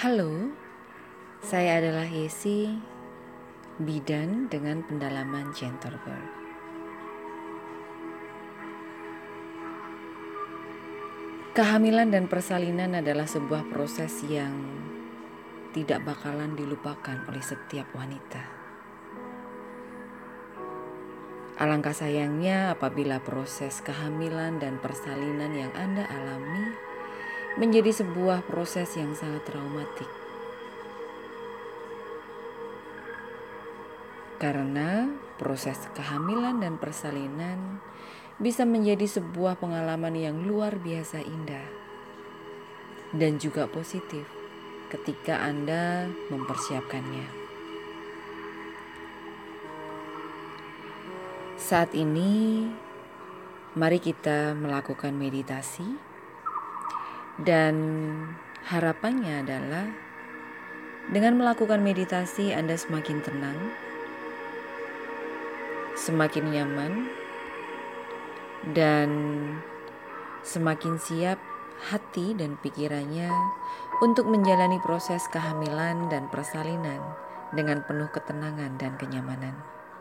Halo, saya adalah Yesi, bidan dengan pendalaman Gentlebird. Kehamilan dan persalinan adalah sebuah proses yang tidak bakalan dilupakan oleh setiap wanita. Alangkah sayangnya apabila proses kehamilan dan persalinan yang Anda alami menjadi sebuah proses yang sangat traumatik. Karena proses kehamilan dan persalinan bisa menjadi sebuah pengalaman yang luar biasa indah dan juga positif ketika Anda mempersiapkannya. Saat ini, mari kita melakukan meditasi dan harapannya adalah dengan melakukan meditasi Anda semakin tenang, semakin nyaman, dan semakin siap hati dan pikirannya untuk menjalani proses kehamilan dan persalinan dengan penuh ketenangan dan kenyamanan.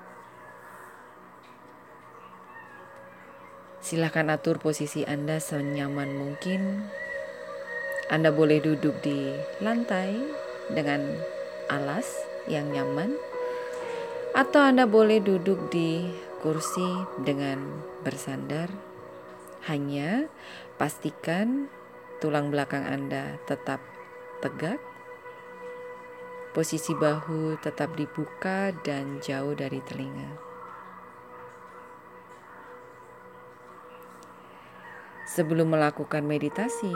Silakan atur posisi Anda senyaman mungkin. Anda boleh duduk di lantai dengan alas yang nyaman, atau Anda boleh duduk di kursi dengan bersandar. Hanya pastikan tulang belakang Anda tetap tegak, posisi bahu tetap dibuka dan jauh dari telinga. Sebelum melakukan meditasi,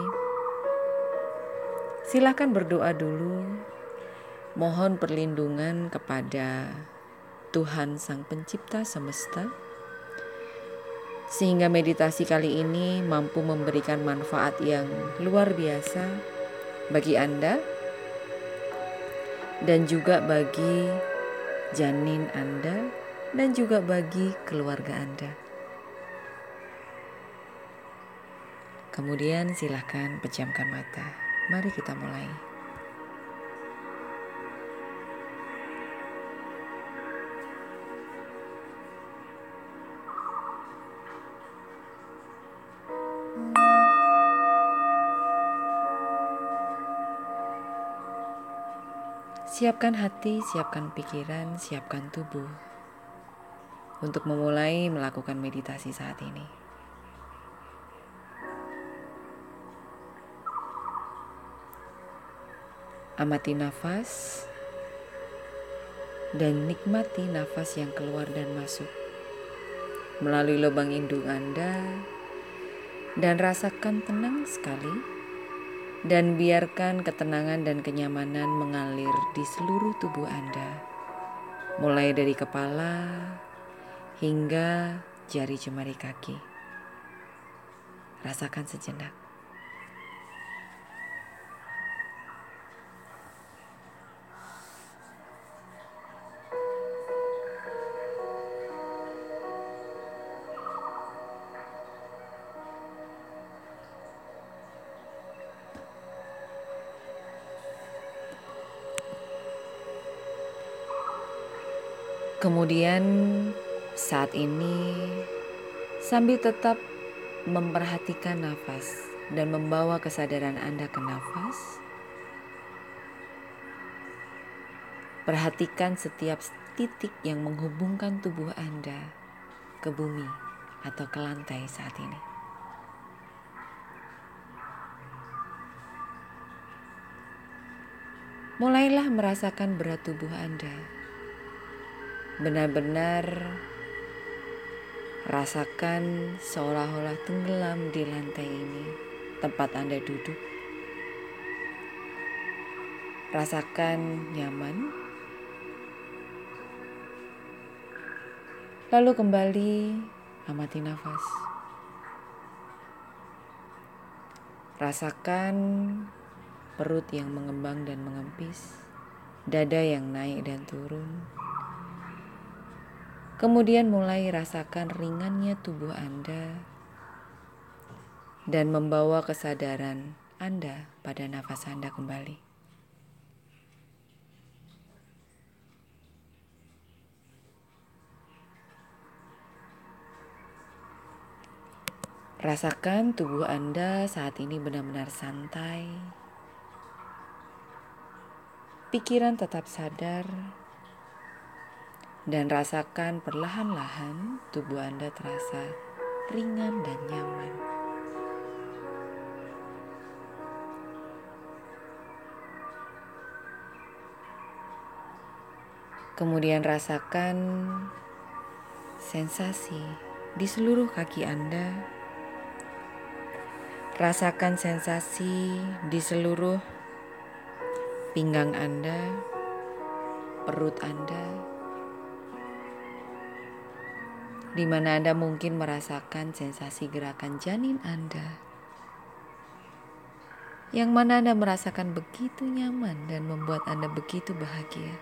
silakan berdoa dulu. Mohon perlindungan kepada Tuhan Sang Pencipta Semesta, sehingga meditasi kali ini mampu memberikan manfaat yang luar biasa bagi Anda dan juga bagi janin Anda dan juga bagi keluarga Anda. Kemudian silakan pejamkan mata. Mari kita mulai. Siapkan hati, siapkan pikiran, siapkan tubuh untuk memulai melakukan meditasi saat ini. Amati nafas dan nikmati nafas yang keluar dan masuk melalui lubang hidung Anda, dan rasakan tenang sekali, dan biarkan ketenangan dan kenyamanan mengalir di seluruh tubuh Anda, mulai dari kepala hingga jari jemari kaki. Rasakan sejenak. Kemudian saat ini sambil tetap memperhatikan nafas dan membawa kesadaran Anda ke nafas, perhatikan setiap titik yang menghubungkan tubuh Anda ke bumi atau ke lantai saat ini. Mulailah merasakan berat tubuh Anda. Benar-benar rasakan seolah-olah tenggelam di lantai ini, tempat Anda duduk. Rasakan nyaman. Lalu kembali amati nafas. Rasakan perut yang mengembang dan mengempis, dada yang naik dan turun. Kemudian mulai rasakan ringannya tubuh Anda dan membawa kesadaran Anda pada nafas Anda kembali. Rasakan tubuh Anda saat ini benar-benar santai. Pikiran tetap sadar. Dan rasakan perlahan-lahan tubuh Anda terasa ringan dan nyaman. Kemudian rasakan sensasi di seluruh kaki Anda. Rasakan sensasi di seluruh pinggang Anda, perut Anda, di mana Anda mungkin merasakan sensasi gerakan janin Anda, yang mana Anda merasakan begitu nyaman dan membuat Anda begitu bahagia.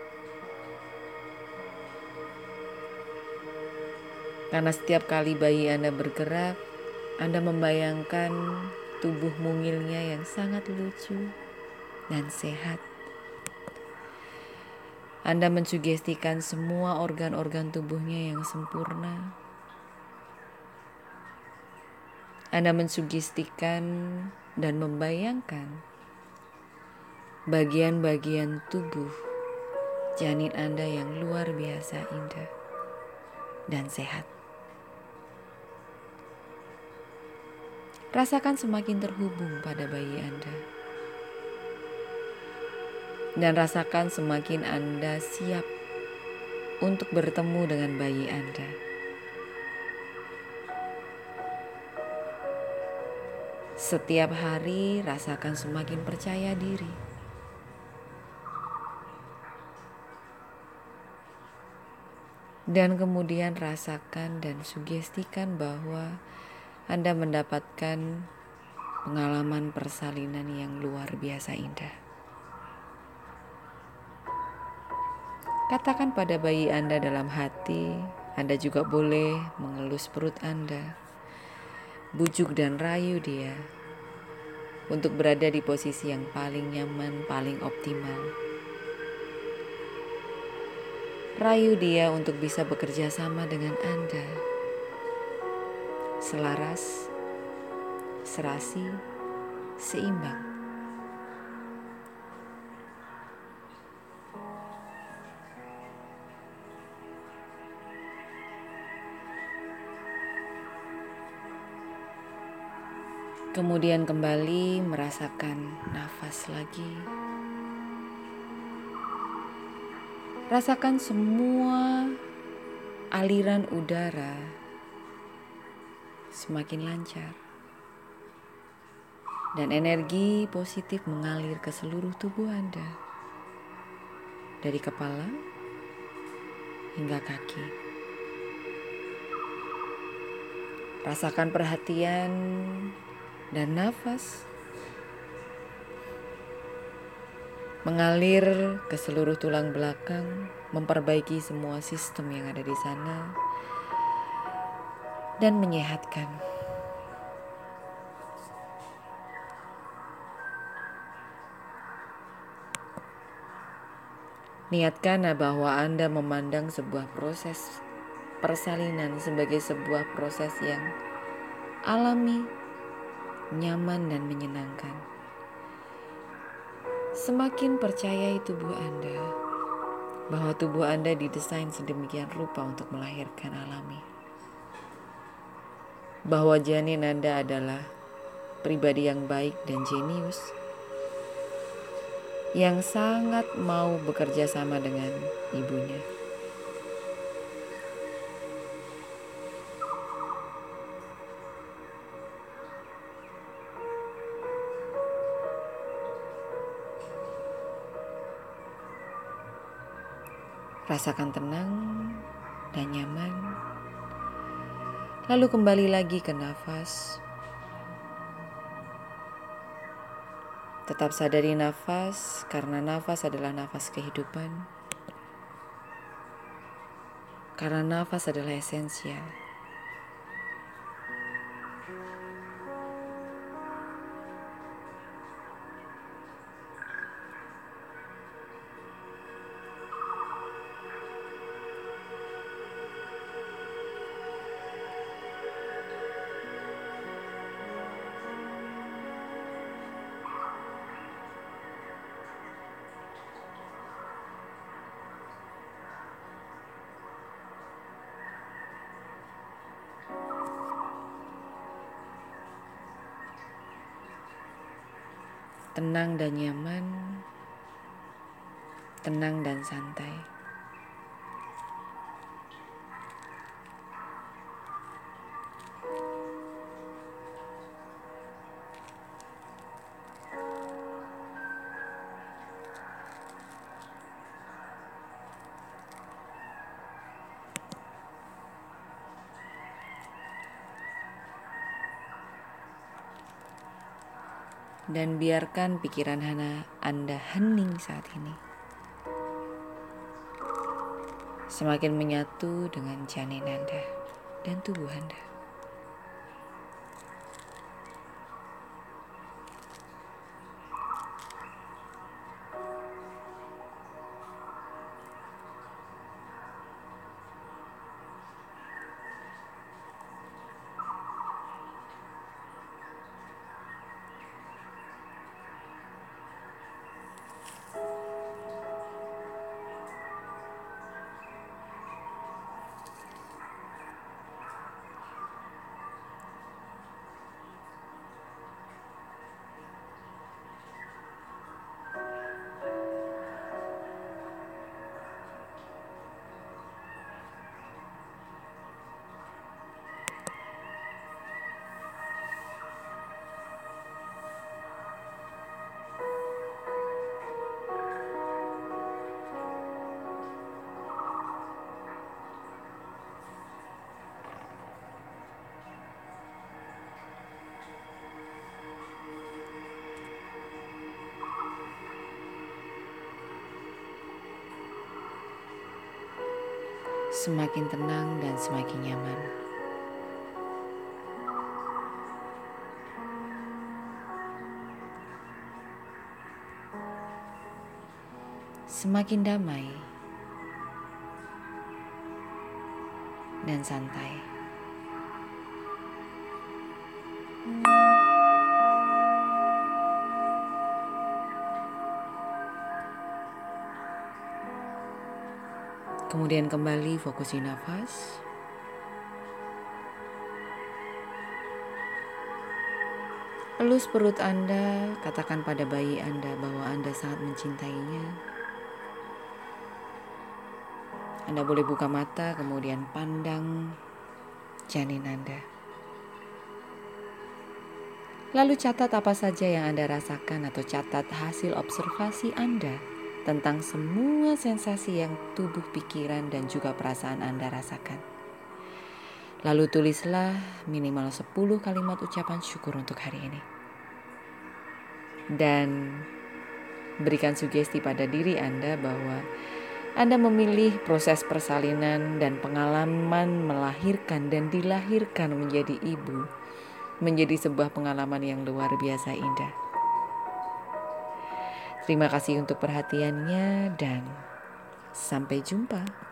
Karena setiap kali bayi Anda bergerak, Anda membayangkan tubuh mungilnya yang sangat lucu dan sehat. Anda mensugestikan semua organ-organ tubuhnya yang sempurna. Anda mensugestikan dan membayangkan bagian-bagian tubuh janin Anda yang luar biasa indah dan sehat. Rasakan semakin terhubung pada bayi Anda. Dan rasakan semakin Anda siap untuk bertemu dengan bayi Anda. Setiap hari rasakan semakin percaya diri. Dan kemudian rasakan dan sugestikan bahwa Anda mendapatkan pengalaman persalinan yang luar biasa indah. Katakan pada bayi Anda dalam hati, Anda juga boleh mengelus perut Anda, bujuk dan rayu dia untuk berada di posisi yang paling nyaman, paling optimal. Rayu dia untuk bisa bekerja sama dengan Anda, selaras, serasi, seimbang. Kemudian kembali merasakan nafas lagi. Rasakan semua aliran udara semakin lancar. Dan energi positif mengalir ke seluruh tubuh Anda. Dari kepala hingga kaki. Rasakan perhatian dan nafas mengalir ke seluruh tulang belakang, memperbaiki semua sistem yang ada di sana, dan menyehatkan. Niatkan bahwa Anda memandang sebuah proses persalinan sebagai sebuah proses yang alami, nyaman, dan menyenangkan. Semakin percayai tubuh Anda bahwa tubuh Anda didesain sedemikian rupa untuk melahirkan alami. Bahwa janin Anda adalah pribadi yang baik dan jenius, yang sangat mau bekerja sama dengan ibunya. Rasakan tenang dan nyaman. Lalu kembali lagi ke nafas. Tetap sadari nafas, karena nafas adalah nafas kehidupan. Karena nafas adalah esensial. tenang dan nyaman, tenang dan santai. Dan biarkan pikiran Anda hening saat ini. Semakin menyatu dengan janin Anda dan tubuh Anda. Semakin tenang dan semakin nyaman. Semakin damai dan santai. Kemudian kembali fokusi nafas. Elus perut Anda, katakan pada bayi Anda bahwa Anda sangat mencintainya. Anda boleh buka mata, kemudian pandang janin Anda. Lalu catat apa saja yang Anda rasakan atau catat hasil observasi Anda tentang semua sensasi yang tubuh, pikiran, dan juga perasaan Anda rasakan. Lalu tulislah minimal 10 kalimat ucapan syukur untuk hari ini. Dan berikan sugesti pada diri Anda bahwa Anda memilih proses persalinan dan pengalaman melahirkan dan dilahirkan menjadi ibu, menjadi sebuah pengalaman yang luar biasa indah. Terima kasih untuk perhatiannya dan sampai jumpa.